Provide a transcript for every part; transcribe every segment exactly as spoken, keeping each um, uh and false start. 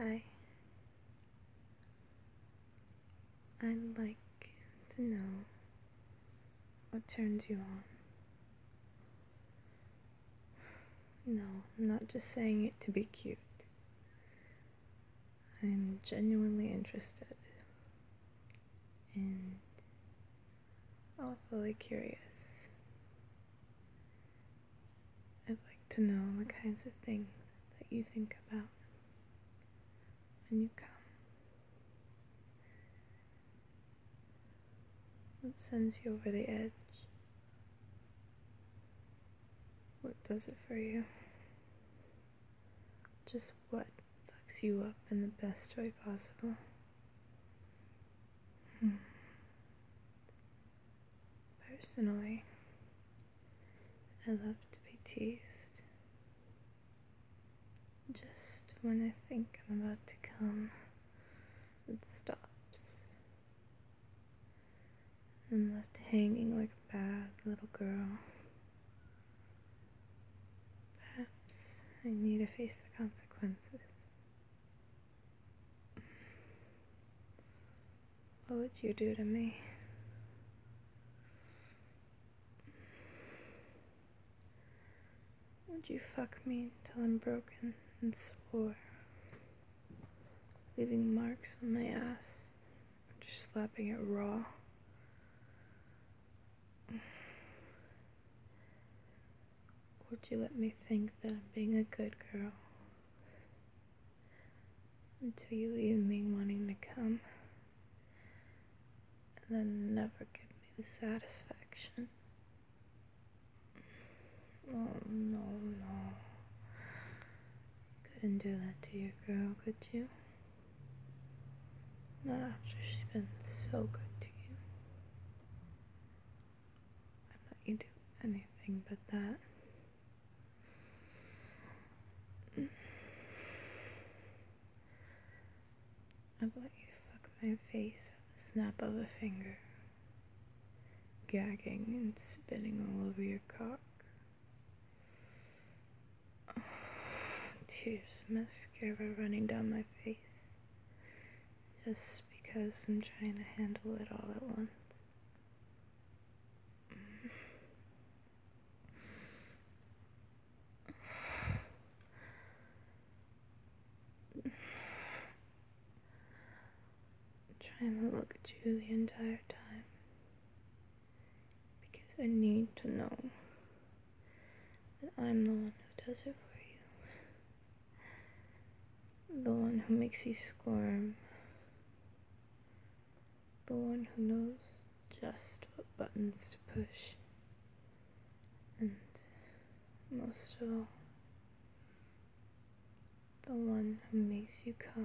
Hi. I'd like to know what turns you on. No, I'm not just saying it to be cute. I'm genuinely interested and awfully curious. I'd like to know the kinds of things that you think about when you come. What sends you over the edge? What does it for you? Just what fucks you up in the best way possible? Hmm. Personally, I love to be teased. Just when I think I'm about to come, it stops. I'm left hanging like a bad little girl. Perhaps I need to face the consequences. What would you do to me? Would you fuck me until I'm broken and sore, leaving marks on my ass after slapping it raw? Would you let me think that I'm being a good girl until you leave me wanting to come, and then never give me the satisfaction? Oh, no, no. You couldn't do that to your girl, could you? Not after she's been so good to you. I let you do anything but that. I'd let you fuck my face at the snap of a finger, gagging and spitting all over your cock. Oh, tears of mascara running down my face, just because I'm trying to handle it all at once. Trying to look at you the entire time, because I need to know that I'm the one who does it for you. The one who makes you squirm. The one who knows just what buttons to push. And most of all, the one who makes you come.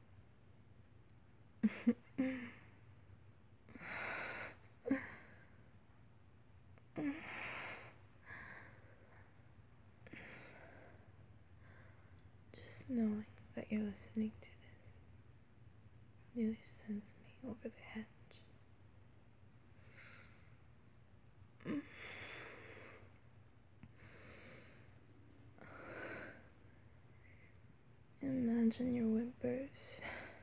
Just knowing that you're listening to this nearly sends me over the edge. Imagine your whimpers,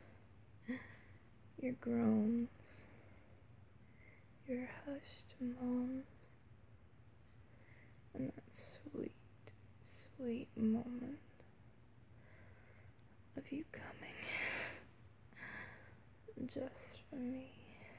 your groans, your hushed moans, and that sweet, sweet moment of you coming just for me.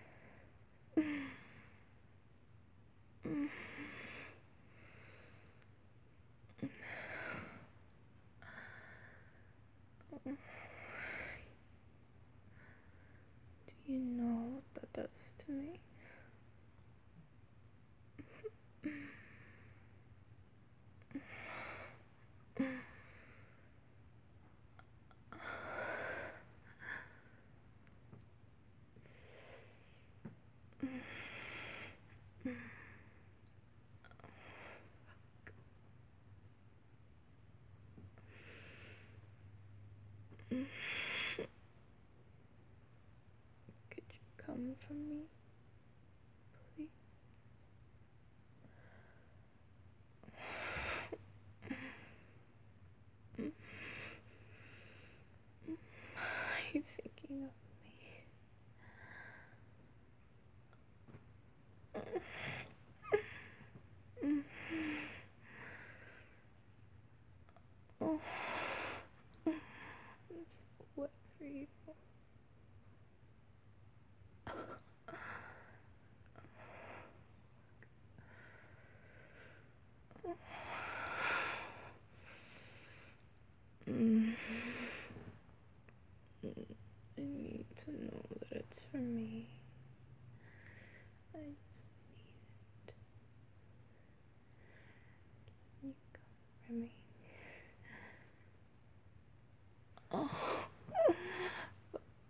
Do you know what that does to me? Could you come from me, please? you. Mm. I need to know that it's for me. I just need it. Can you come for me? Oh. Fuck.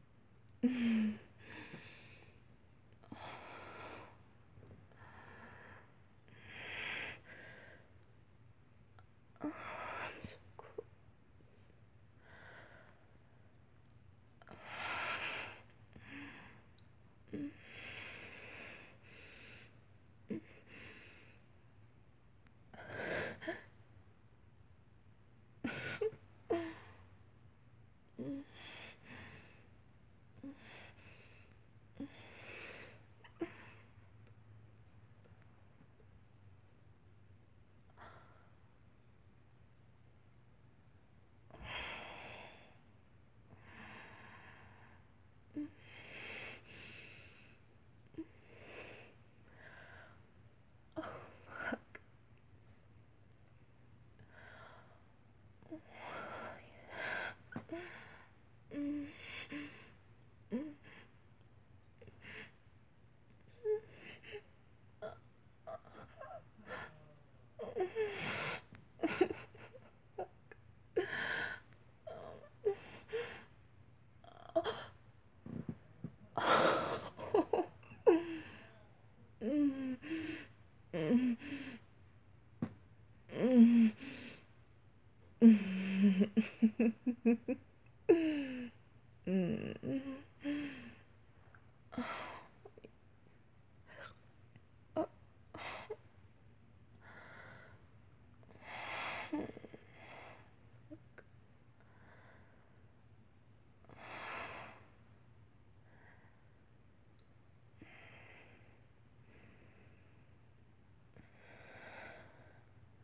Oh, I'm so close. Mm.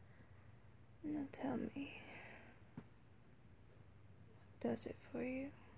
Now tell me, what does it for you?